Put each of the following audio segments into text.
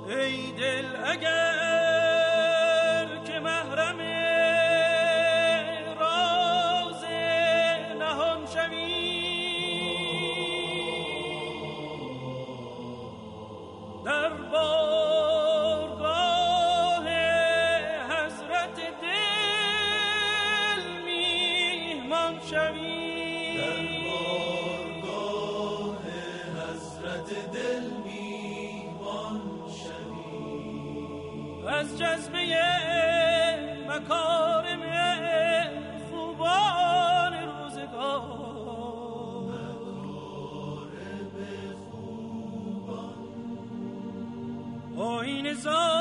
ای دل اگر که محرم راز نهان شوی، در بارگاه حضرت دل میهمان شوی، در بارگاه حضرت دل میهمان شوی، از جذبه مکارم خوبان روزگار، آیین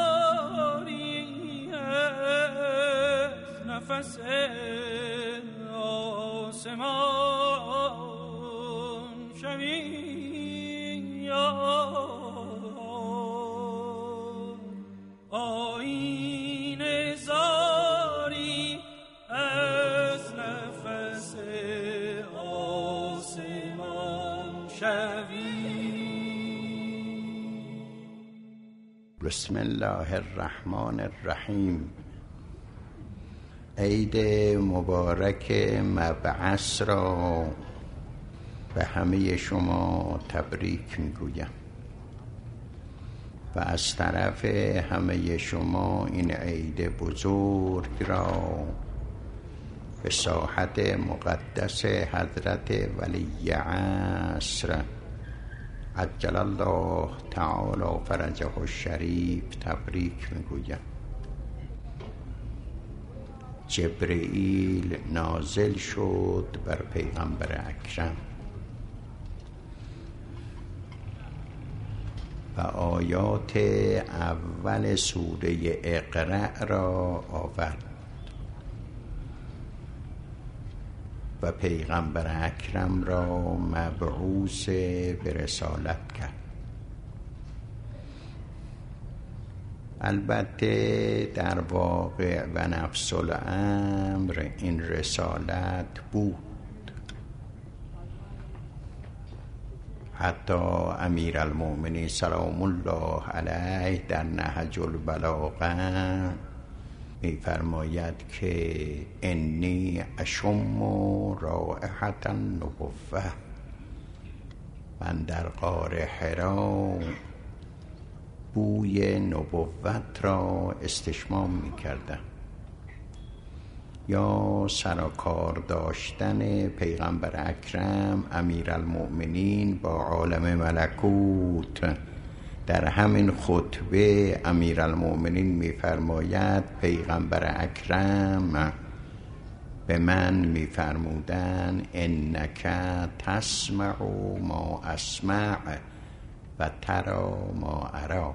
زاری از نفس آسمان شوی، آیین زاری از نفس آسمان شوی. بسم الله الرحمن الرحیم. عید مبارک مبعث را به همه شما تبریک میگویم و از طرف همه شما این عید بزرگ را به ساحت مقدس حضرت ولی عصر عجل الله تعالی فرجه الشریف تبریک میگویم. جبرئیل نازل شد بر پیغمبر اکرم و آیات اول سوره اقرأ را آورد و پیغمبر اکرم را مبعوث به رسالت کرد. البته در واقع و نفس الامر این رسالت بود. حتی امیرالمؤمنین سلام الله علیه در نهج البلاغه می‌فرماید که انی اشم رائحة النبوة، من در غار حرا بوی نبوت را استشمام می‌کردم. یا سرکار داشتن پیغمبر اکرم امیرالمؤمنین با عالم ملکوت. در همین خطبه امیرالمؤمنین می‌فرماید پیغمبر اکرم به من می‌فرمودند انک تسمع ما اسمع و ترى ما ارى،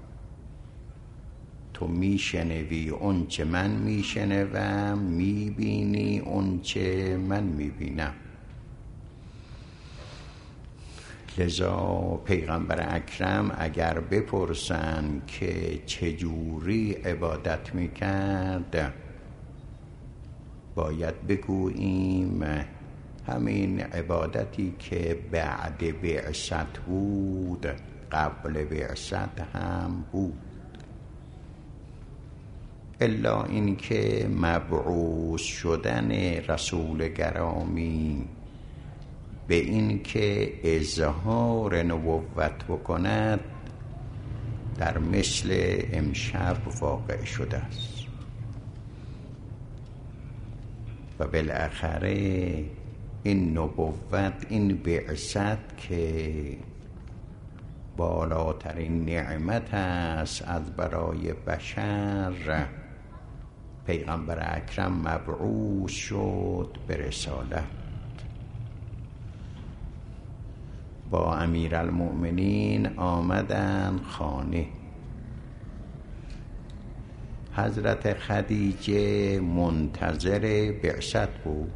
تو میشنوی اون چه من میشنوم، میبینی اون چه من میبینم. لذا پیغمبر اکرم اگر بپرسن که چجوری عبادت میکرد، باید بگوییم همین عبادتی که بعد بعثت بود قبل بعثت هم بود، الا این که مبعوث شدن رسول گرامی به این که اظهار نبوت بکند در مثل امشب واقع شده است و بالاخره این نبوت، این بعثت که بالاترین نعمت است از برای بشر، پیغمبر اکرم مبعوث شد به رسالت. با امیرالمؤمنین آمدن خانه. حضرت خدیجه منتظر بعثت بود.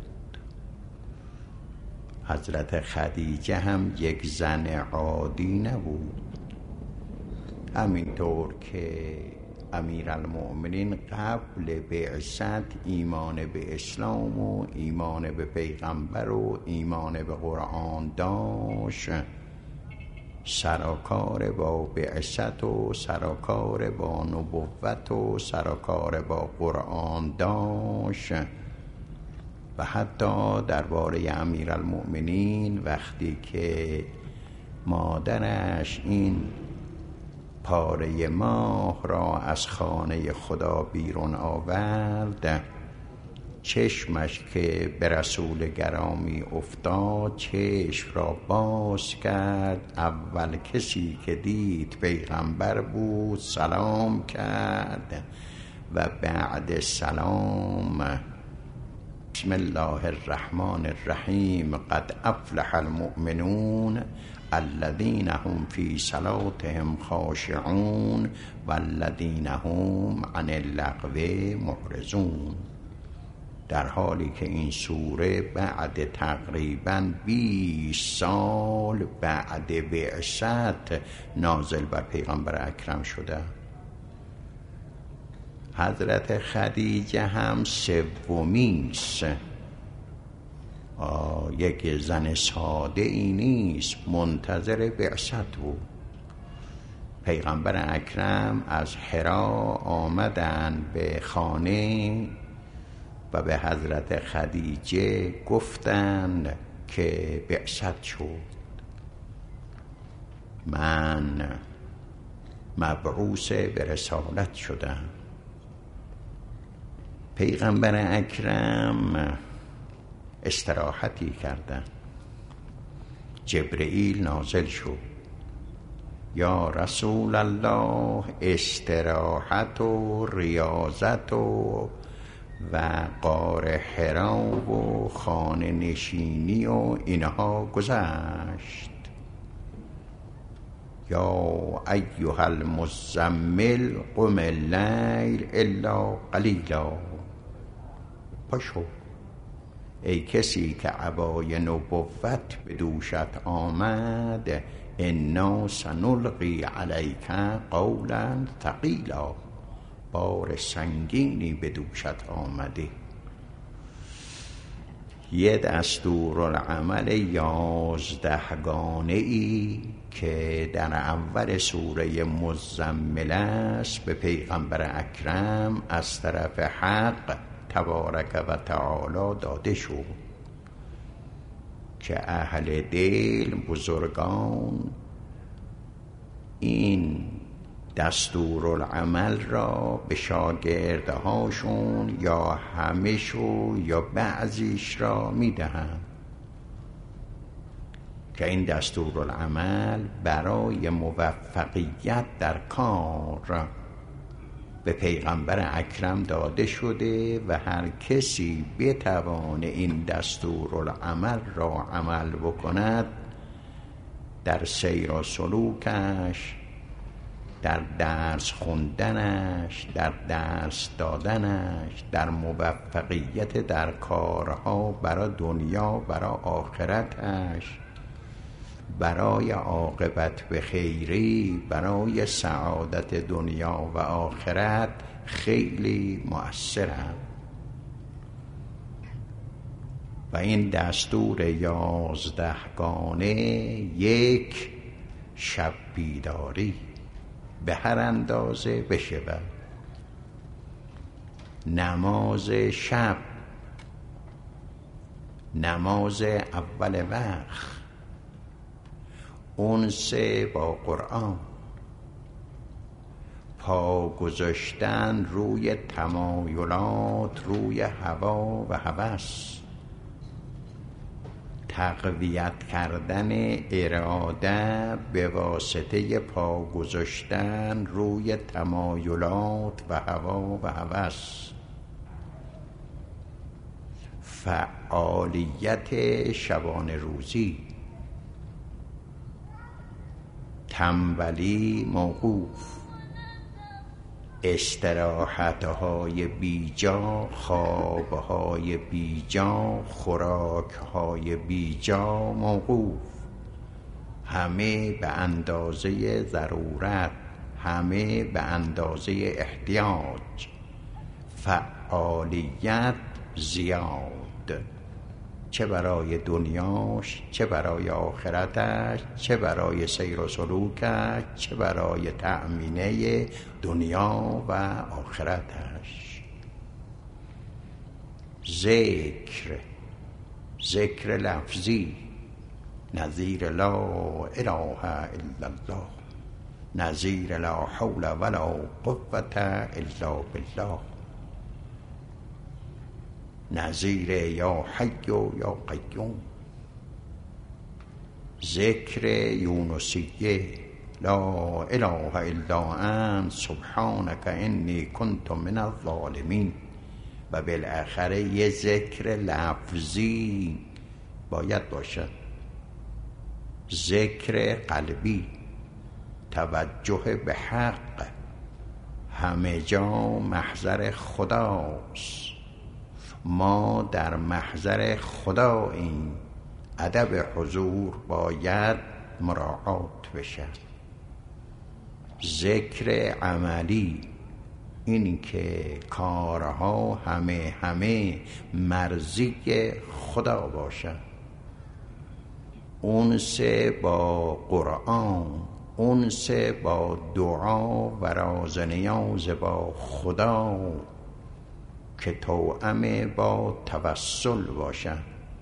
حضرت خدیجه هم یک زن عادی نبود، همینطور که امیرالمؤمنین قبل بعثت ایمان به اسلام و ایمان به پیغمبر و ایمان به قرآن داشت، سرکار با بعثت و سرکار با نبوت و سرکار با قرآن داشت. و حتی درباره امیرالمؤمنین وقتی که مادرش این پاره ماه را از خانه خدا بیرون آورد، چشمش که به رسول گرامی افتاد چشم را باز کرد. اول کسی که دید پیغمبر بود، سلام کرد و بعد سلام بسم الله الرحمن الرحیم قد افلح المؤمنون الذین هم فی صلاتهم خاشعون والذین هم عن اللغو معرضون. در حالی که این سوره بعد تقریباً 20 سال بعد بعثت نازل بر پیغمبر اکرم شده. حضرت خدیجه هم سومیست. یک زن ساده ای نیست، منتظر بعثت بود. پیغمبر اکرم از حرا آمدن به خانه و به حضرت خدیجه گفتند که بعثت شد، من مبعوث به رسالت شدم. پیغمبر اکرم استراحتی کردن. جبرئیل نازل شد، یا رسول الله استراحت و ریاضت و غار حرا و خانه نشینی و اینها گذشت. یا ایها المزمل قم اللیل الا قلیلا. پاشو ای کسی که عبای نبوت به دوشت آمد، انا سنلقی علیک قولا ثقیلا. بار سنگینی به دوشت آمده. یه دستورالعمل 11 گانه‌ای که در اول سوره مزمل است به پیغمبر اکرم از طرف حق تبارک و تعالی داده شد که اهل دل بزرگان این دستورالعمل را به شاگردهاشون یا همه‌شو یا بعضیش را میدهند که این دستورالعمل برای موفقیت در کار به پیغمبر اکرم داده شده و هر کسی بتوانه این دستورالعمل را عمل بکند، در سیر و سلوکش، در درس خوندنش، در درس دادنش، در موفقیت در کارها برای دنیا، برای آخرتش، برای عاقبت به خیری، برای سعادت دنیا و آخرت خیلی مؤثرند. و این دستور 11 گانه یک شب بیداری به هر اندازه بشود، نماز شب، نماز اول وقت، انس با قرآن، پا گذاشتن روی تمایلات، روی هوا و هوس، تقویت کردن اراده به واسطه پا گذاشتن روی تمایلات و هوا و هوس، فعالیت شبانه روزی، تنبلی موقوف، استراحتهای بیجا، خوابهای بیجا، خوراکهای بیجا موقوف، همه به اندازه ضرورت، همه به اندازه احتیاج، فعالیت زیاد. چه برای دنیاش، چه برای آخرتش، چه برای سیر و سلوکش، چه برای تأمینه دنیا و آخرتش. ذکر لفظی نظیر لا اله الا الله، نظیر لا حول ولا قوة الا بالله، نظیر یا حی یا قیوم. ذکر یونسیه لا اله الا انت سبحانک انی کنت من الظالمین. و بالاخره یه ذکر لفظی باید باشد، ذکر قلبی، توجه به حق، همه جا محضر خداست، ما در محضر خداییم، ادب حضور باید مراعات بشه. ذکر عملی، این که کارها همه مرضی خدا باشه، اونس با قرآن، اونس با دعا و راز نیاز با خدا که توأم با توسل باشن،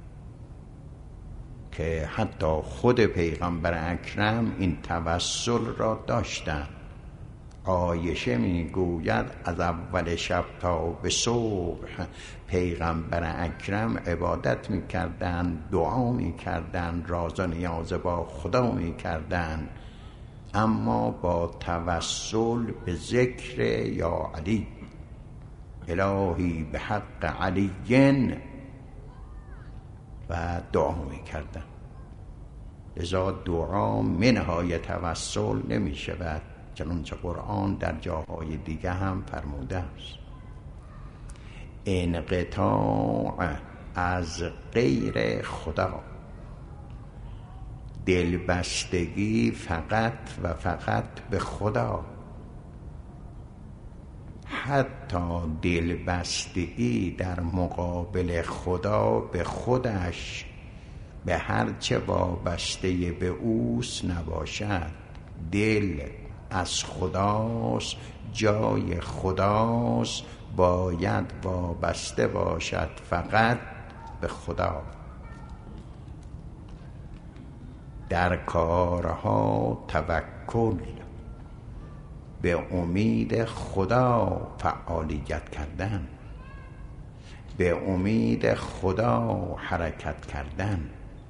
که حتی خود پیغمبر اکرم این توسل را داشتن. عایشه میگوید از اول شب تا به صبح پیغمبر اکرم عبادت میکردن، دعا میکردن، راز و نیاز با خدا میکردن، اما با توسل به ذکر یا علی، الهی به حق علی، و دعا میکردن. لذا دعا منهای توسل نمیشود، چنانچه قرآن در جاهای دیگه هم فرموده است. انقطاع از غیر خدا، دلبستگی فقط و فقط به خدا، حتی دلبستگی در مقابل خدا به خودش، به هرچه وابسته به اوست نباشد. دل از خداست، جای خداست، باید وابسته باشد فقط به خدا. در کارها توکل، به امید خدا فعالیت کردن، به امید خدا حرکت کردن،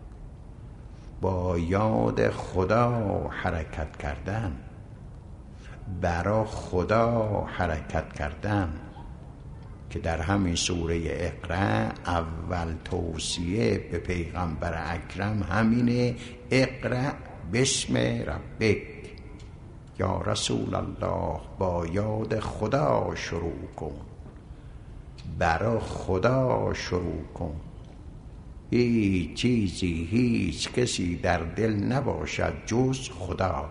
با یاد خدا حرکت کردن، برای خدا حرکت کردن، که در همین سوره اقرا اول توصیه به پیغمبر اکرم همینه: اقرا بسم ربک. یا رسول الله، با یاد خدا شروع کن، برای خدا شروع کن. هیچ چیزی، هیچ کسی در دل نباشد جز خدا.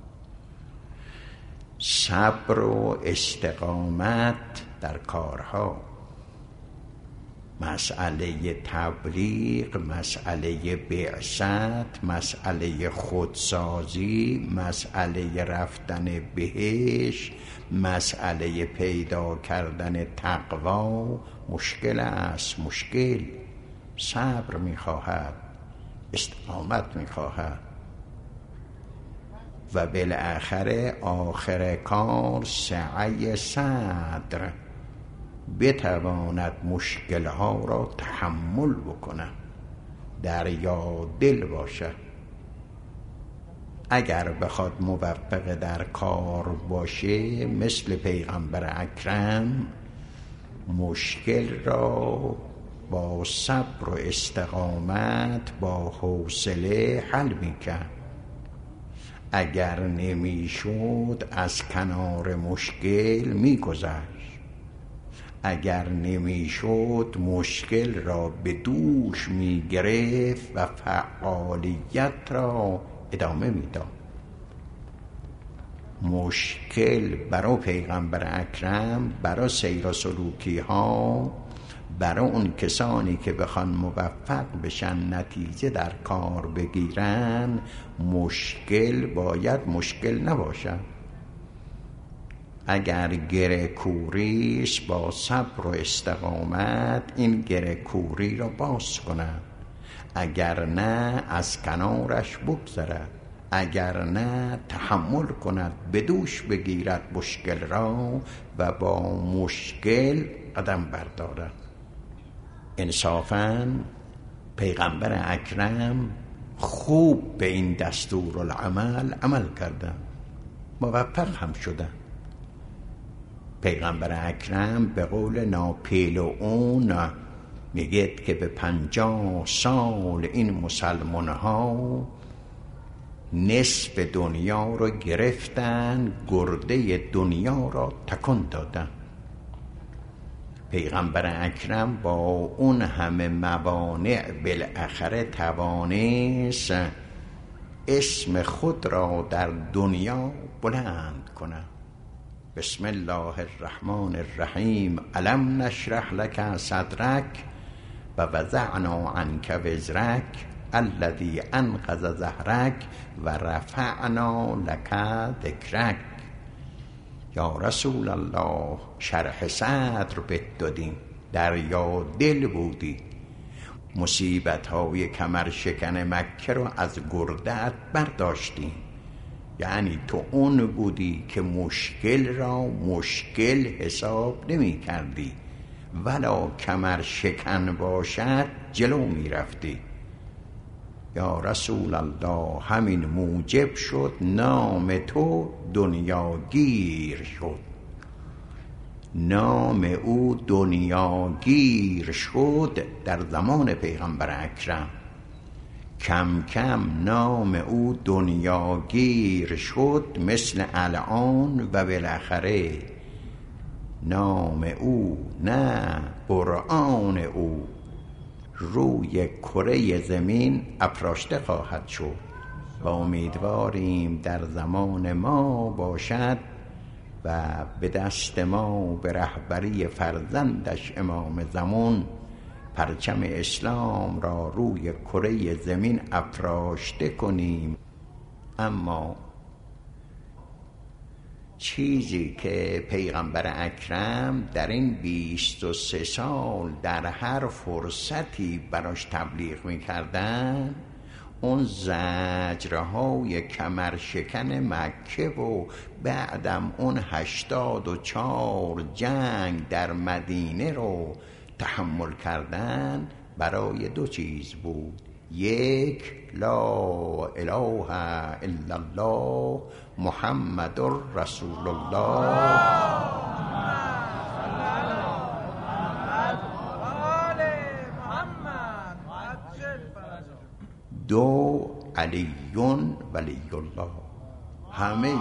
صبر و استقامت در کارها، مسئله تبلیغ، مسئله بعثت، مسئله خودسازی، مسئله رفتن بهشت، مسئله پیدا کردن تقوا مشکل است. مشکل صبر می‌خواهد، استقامت می‌خواهد، و بالاخره آخر کار سعی صدر بتواند مشکلها را تحمل بکند، دریا دل باشد. اگر بخواد موفق در کار باشه، مثل پیغمبر اکرم، مشکل را با صبر و استقامت، با حوصله حل میکرد. اگر نمیشد از کنار مشکل میگذشت، اگر نمیشد مشکل را به دوش میگرفت و فعالیت را ادامه میداد. مشکل برای پیغمبر اکرم، برای سیر و سلوکی ها، برای اون کسانی که بخوان موفق بشن نتیجه در کار بگیرن، مشکل باید مشکل نباشد. اگر گره کوریست با صبر و استقامت این گره کوری را باز کند، اگر نه از کنارش بگذرد، اگر نه تحمل کند، به دوش بگیرد مشکل را و با مشکل قدم بردارد. انصافاً پیغمبر اکرم خوب به این دستورالعمل عمل کردن، موفق هم شدن. پیغمبر اکرم به قول ناپلئون میگه که به 50 سال این مسلمان ها نصف دنیا رو گرفتن، گرده دنیا را تکان دادن. پیغمبر اکرم با اون همه موانع بالاخره توانست اسم خود را در دنیا بلند کنه. بسم الله الرحمن الرحیم. الم نشرح لک صدرک و وضعنا عنک وزرک الذی انقض ظهرک و رفعنا لک ذکرک. یا رسول الله شرح صدر بهت دادیم، دریا دل بودی، مصیبت های کمر شکن مکه رو از گرده‌ات برداشتیم. یعنی تو اون بودی که مشکل را مشکل حساب نمی کردی، ولا کمر شکن باشد جلو می رفتی. یا رسول الله همین موجب شد نام تو دنیاگیر شد، نام او دنیاگیر شد در زمان پیغمبر اکرم. کم کم نام او دنیاگیر شد مثل الان و بالاخره نام او نه قرآن او روی کره زمین افراشته خواهد شد و امیدواریم در زمان ما باشد و به دست ما به رهبری فرزندش امام زمان پرچم اسلام را روی کره زمین افراشته کنیم. اما چیزی که پیغمبر اکرم در این 23 سال در هر فرصتی براش تبلیغ میکردن، اون زجرهای کمر شکن مکه و بعدم اون 84 جنگ در مدینه رو تحمل کردن برای 2 چیز بود. یک، لا اله الا الله محمد رسول الله. دو، علی ولی الله. همه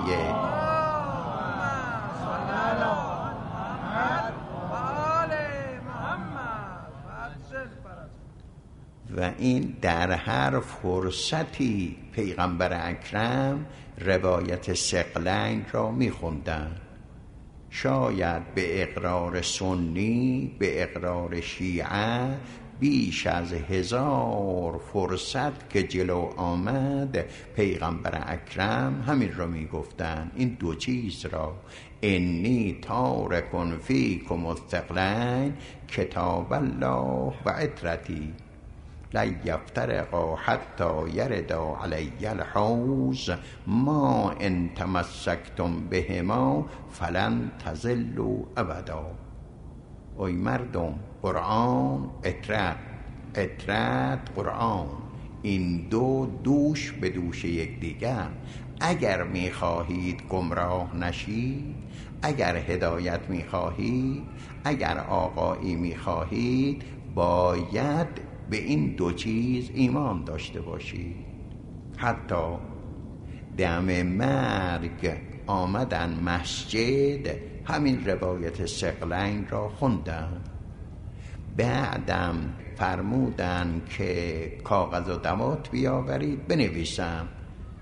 و این در هر فرصتی پیغمبر اکرم روایت ثقلین را میخوندن. شاید به اقرار سنی، به اقرار شیعه بیش از 1000 فرصت که جلو آمد پیغمبر اکرم همین را میگفتن، این 2 چیز را. انی تارک فیکم الثقلین کتاب الله و عترتی لن یفترقا حتی یردا علی الحوض ما ان تمسکتم بهما فلن تضلوا ابدا. ای مردم، قرآن عترت، عترت قرآن، این 2 دوش به دوش یکدیگر. اگر میخواهید گمراه نشید، اگر هدایت میخواهید، اگر آقایی میخواهید، باید به این 2 چیز ایمان داشته باشید. حتی دم مرگ آمدن مسجد همین روایت ثقلین را خوندن. بعدم فرمودن که کاغذ و دوات بیاورید بنویسم.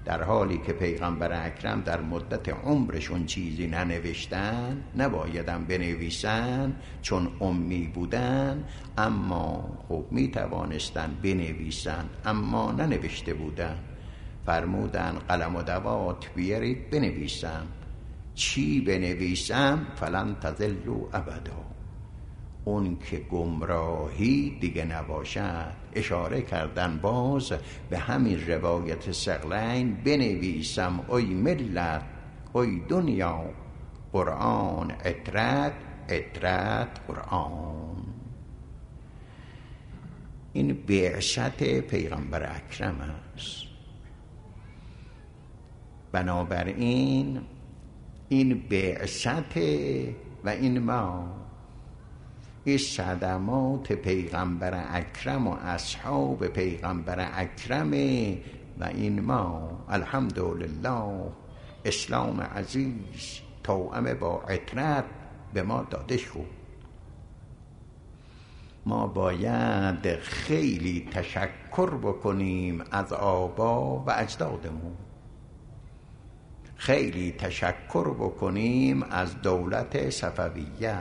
در حالی که پیغمبر اکرم در مدت عمرشون چیزی ننوشتن، نبایدم بنویسن چون امی بودن، اما خب می توانستن بنویسن اما ننوشته بودن. فرمودن قلم و دوات بیارید بنویسم. چی بنویسم؟ فلن تضلوا ابدا، اون که گمراهی دیگه نباشد. اشاره کردن باز به همین روایت ثقلین، بنویسم ای ملت ای دنیا، قرآن عطرت، عطرت قرآن. این بعثت پیغمبر اکرم است. بنابراین این بعثت و این ما، این صدمات پیغمبر اکرم و اصحاب پیغمبر اکرم و این ما، الحمدلله اسلام عزیز توأم با عطرت به ما داده شد. ما باید خیلی تشکر بکنیم از آبا و اجدادمون، خیلی تشکر بکنیم از دولت صفویه،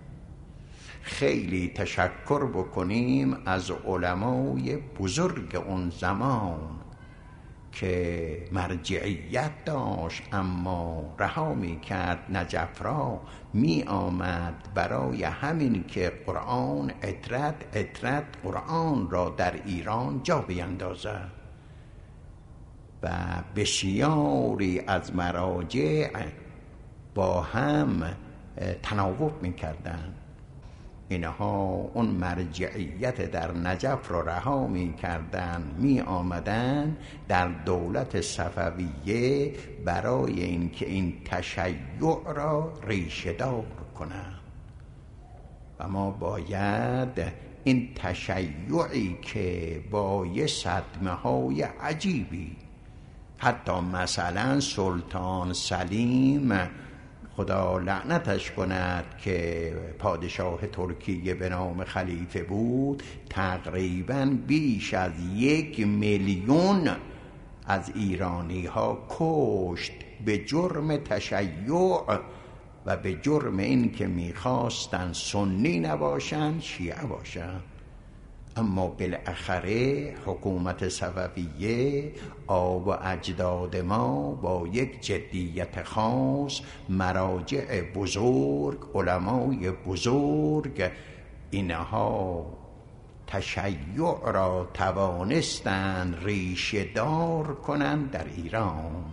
خیلی تشکر بکنیم از علمای بزرگ اون زمان که مرجعیت داشت اما رها می کرد نجف را، می آمد برای همین که قرآن عطرت، عطرت قرآن را در ایران جا بیندازد. و بسیاری از مراجع با هم تناوب می کردن. اینها اون مرجعیت در نجف را رها می کردن، می آمدن در دولت صفویه برای اینکه این تشیع را ریشه دار کنند. و ما باید این تشیعی که با یه صدمه های عجیبی، حتی مثلا سلطان سلیم خدا لعنتش کند که پادشاه ترکیه به نام خلیفه بود، تقریبا بیش از 1,000,000 از ایرانی ها کشت به جرم تشیع و به جرم این که میخواستن سنی نباشن شیعه باشن. اما بالاخره حکومت صفویه آب و اجداد ما با یک جدیت خاص، مراجع بزرگ، علمای بزرگ، اینها تشیع را توانستند ریشه دار کنند در ایران.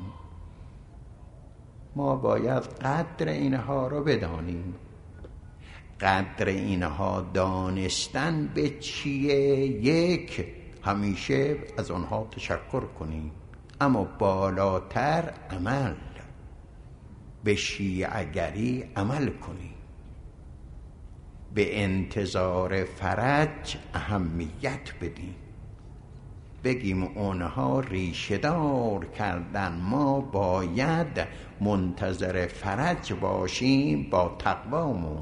ما باید قدر اینها را بدانیم. قدر اینها دانستن به چیه؟ یک، همیشه از آنها تشکر کنیم، اما بالاتر عمل، به شیعه‌گری عمل کنیم، به انتظار فرج اهمیت بدیم، بگیم اونها ریشه دار کردن، ما باید منتظر فرج باشیم با تقوامون،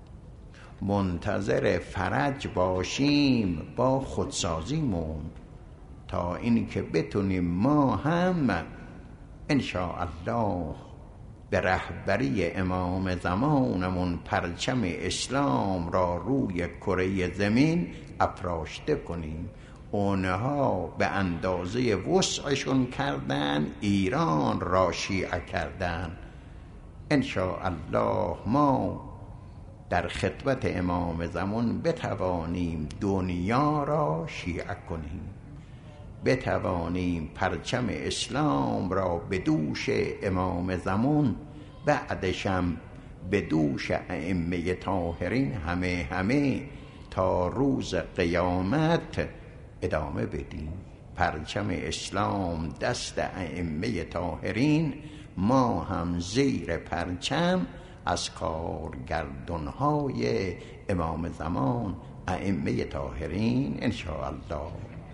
منتظر فرج باشیم با خودسازیمون، تا این که بتونیم ما هم انشاءالله به رهبری امام زمانمون پرچم اسلام را روی کره زمین افراشته کنیم. اونها به اندازه وسعشون کردن، ایران را شیعه کردن. انشاءالله ما در خدمت امام زمان بتوانیم دنیا را شیعه کنیم، بتوانیم پرچم اسلام را به دوش امام زمان، بعدشم به دوش ائمه طاهرین همه تا روز قیامت ادامه بدیم. پرچم اسلام دست ائمه طاهرین، ما هم زیر پرچم از کارگردان‌های امام زمان ائمه طاهرین انشاءالله.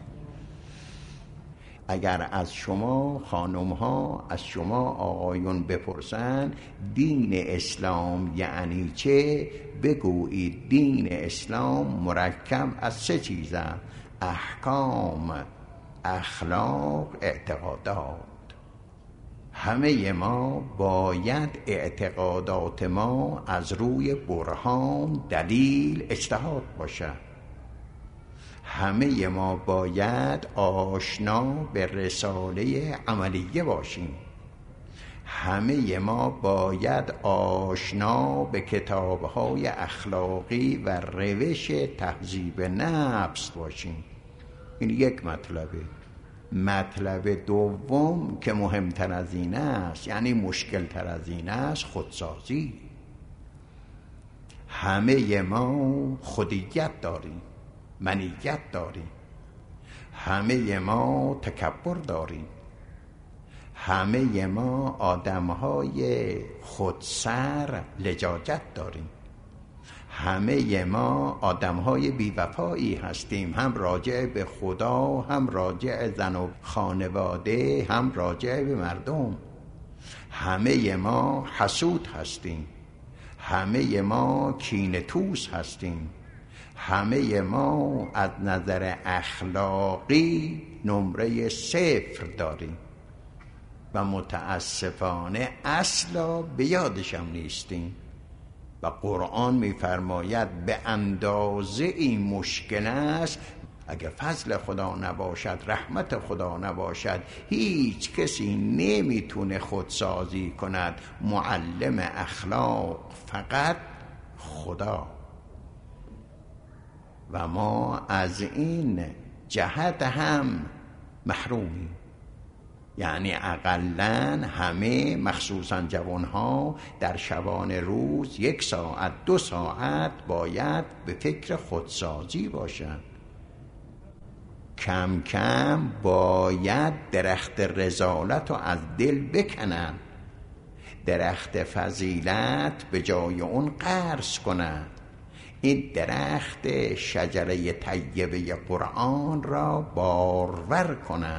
اگر از شما خانم‌ها، از شما آقایون بپرسن دین اسلام یعنی چه، بگویید دین اسلام مرکب از 3 چیزه: احکام، اخلاق، اعتقادات. همه ما باید اعتقادات ما از روی برهان، دلیل، اجتهاد باشد. همه ما باید آشنا به رساله عملیه باشیم. همه ما باید آشنا به کتاب‌های اخلاقی و روش تهذیب نفس باشیم. این یک مطلبه. مطلب دوم که مهمتر از این است، یعنی مشکل تر از این است، خودسازی. همه ما خودیت داریم، منیت داریم. همه ما تکبر داریم. همه ما آدم‌های خودسر لجاجت داریم. همه ما آدم‌های بی‌وفایی هستیم، هم راجع به خدا، هم راجع زن و خانواده، هم راجع به مردم. همه ما حسود هستیم. همه ما کینه‌توز هستیم. همه ما از نظر اخلاقی نمره 0 داریم و متاسفانه اصلا به یادشم نیستیم. و قرآن می‌فرماید به اندازه این مشکل است، اگر فضل خدا نباشد، رحمت خدا نباشد، هیچ کسی نمیتونه خودسازی کند. معلم اخلاق فقط خدا. و ما از این جهت هم محرومیم. یعنی اقلن همه، مخصوصا جوانها، در شبان روز 1 ساعت 2 ساعت باید به فکر خودسازی باشند. کم کم باید درخت رذالت رو از دل بکنن، درخت فضیلت به جای اون غرس کنن. این درخت شجره طیبه قرآن را بارور کنن.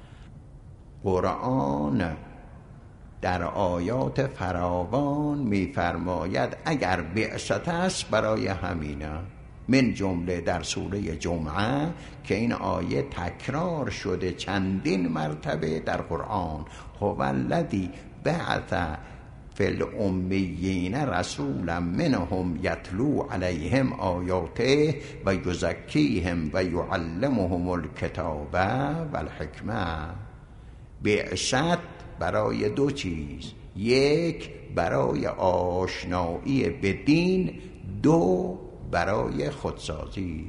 قرآن در آیات فراوان می‌فرماید اگر بعثت است برای همینه، من جمله در سوره جمعه که این آیه تکرار شده چندین مرتبه در قرآن. هو الذی بعث فی الامیین رسولا منهم یتلو علیهم آیاته و یزکیهم و یعلمهم الکتاب والحکمه. بعثت برای 2 چیز: 1 برای آشنایی به دین، 2 برای خودسازی.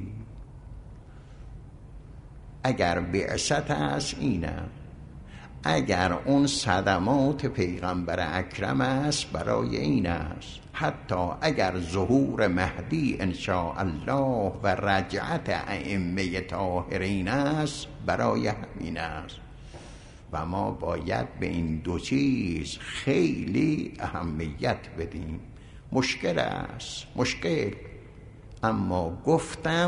اگر بعثت است اینه، اگر اون صدمات پیغمبر اکرم است برای این است، حتی اگر ظهور مهدی انشاءالله و رجعت ائمه طاهرین است برای همین است. و ما باید به این 2 چیز خیلی اهمیت بدیم. مشکل است، مشکل، اما گفتم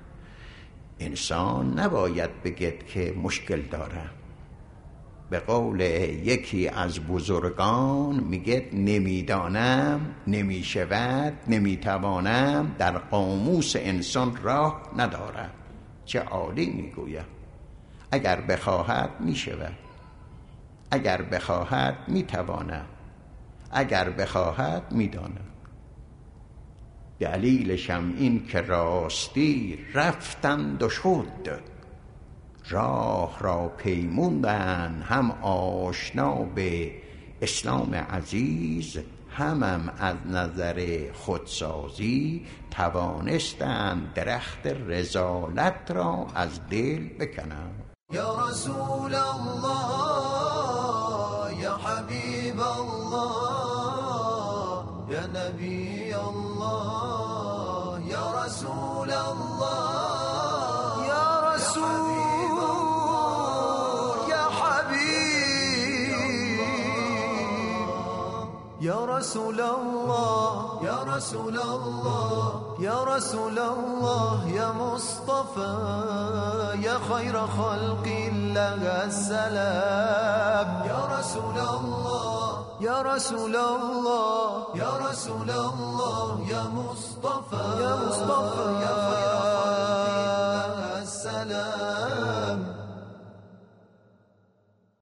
انسان نباید بگید که مشکل داره. به قول یکی از بزرگان میگه نمیدانم، نمیشود، نمیتوانم در قاموس انسان راه نداره. چه عالی میگوید. اگر بخواهد میشود، اگر بخواهد میتواند، اگر بخواهد میداند. دلیلشم این که راستی رفتند و شد، راه را پیموندن، هم آشنا به اسلام عزیز، هم از نظر خودسازی توانستند درخت رذالت را از دل بکنند. یا رسول الله، یا حبیب الله، یا نبی الله، یا رسول الله، یا رسول، یا حبیب، یا رسول الله، یا رسول الله، یا رسول الله، یا مصطفى، یا خیر خلق الله السلام، یا رسول الله، یا رسول الله، یا رسول الله، یا مصطفى، یا خیر خلق الله السلام.